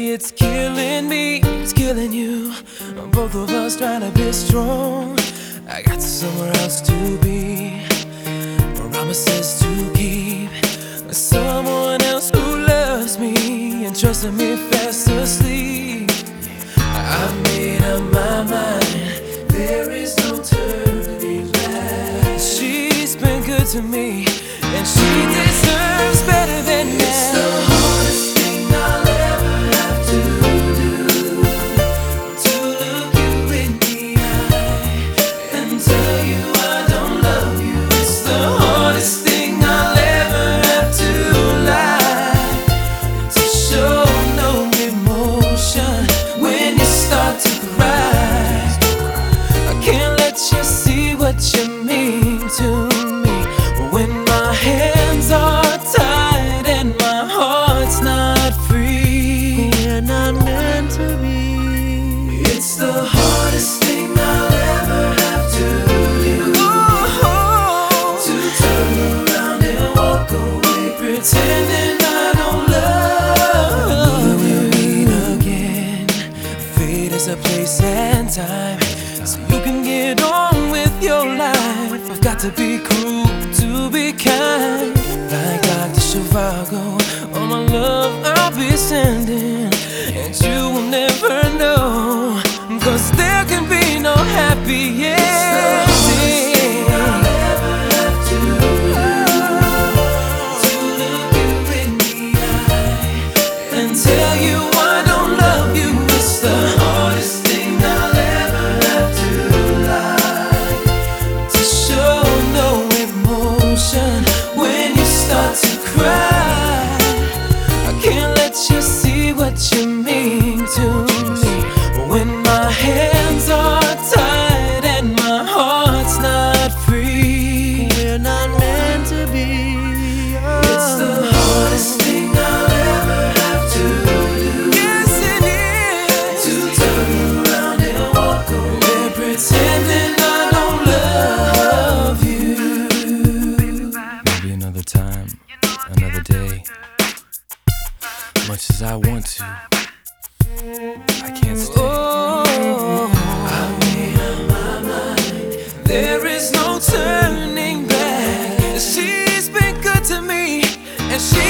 it's killing me, it's killing you. Both of us trying to be strong. I got somewhere else to be, promises to keep, someone else who loves me and trusting me fast asleep. I made up my mind, there is no turning back. She's been good to me, and she deserves better than that. It's the hardest thing I'll ever have to do, to look you in the eye and tell you I don't love you. It's the hardest thing I'll ever have to lie, to show no emotion when you start to cry. I can't let you see what you mean to me when my hands are tied and my heart's not free. We're not meant to be. It's the hardest thing I'll ever have to do, to turn around and walk away, pretending I don't love you. We'll meet again. Fate is a place and time, so you can get on with your life. I've got to be cruel to be kind, like Dr. Zhivago. All my love I'll be sending, and you will never know, 'cause there can be no happy ending. I'll ever have to look you in the eye and tell you I don't love you. It's the hardest thing I'll ever have to lie, to show no emotion when you start to cry. I can't let you see what you mean to me when my hands are tied and my heart's not free. We're not meant to be. It's the hardest thing I'll ever have to do. Yes, it is. To turn around and walk away, pretending I don't love you. Maybe another time, another day. Much as I want to, I can't stay. I made up my mind, there is no turning back. She's been good to me, and she